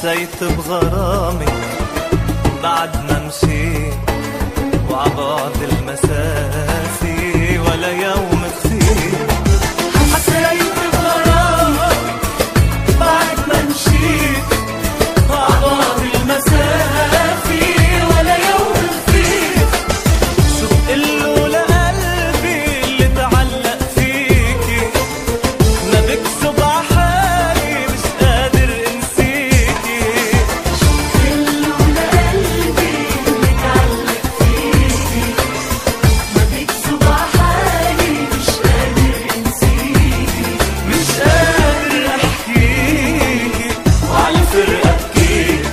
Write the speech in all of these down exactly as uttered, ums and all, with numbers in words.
حسيت بغرامك بعد ما مشيت وعبعد المسافة ولا يوم خسيت. حسيت بغرامك بعد ما مشيت وعبعد المسافة ولا يوم خسيت. شو بقله لقلبي اللي تعلق فيكي ما بكسب عحالي مش قادر انسيكي. شو بقله لقلبي اللي تعلق فيكي ما بكسب عحالي مش قادر انسيكي. مش قادر احكيكي وعلى الفرقة بكيت.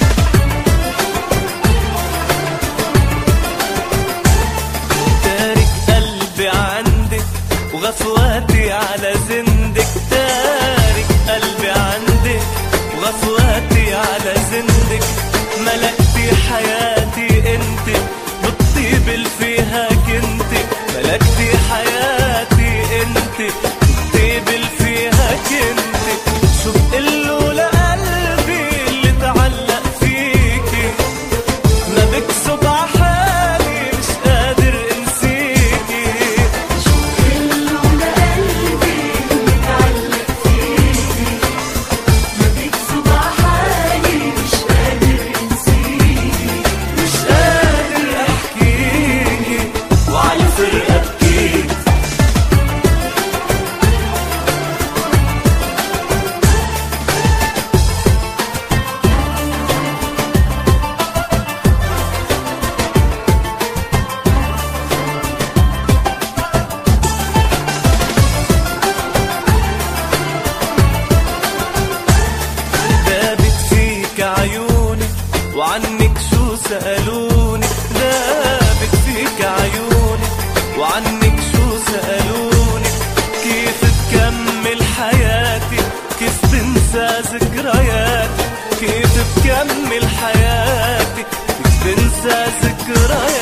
تارك قلبي عندك وغفواتي على زندك. تارك قلبي عندك وغفواتي على زندك. ملكتي حياتي انت بالطيب اللي فيها كنت. ملكتي حياتي انت بالطيب اللي فيها كنت. شو بقله لقلبي اللي تعلق فيكي ما بكسب عحالي مش قادر انسيكي. شو بقله لقلبي اللي تعلق فيكي ما بكسب عحالي مش قادر انسيكي. مش قادر احكيكي وعلى الفرقة بكيت. دابت فيك عيوني وعنك شو سألوني. دابت فيك عيوني وعنك شو سألوني. كيف تكمل حياتي كيف تنسى ذكرياتي. كيف تكمل حياتي كيف تنسى ذكرياتي.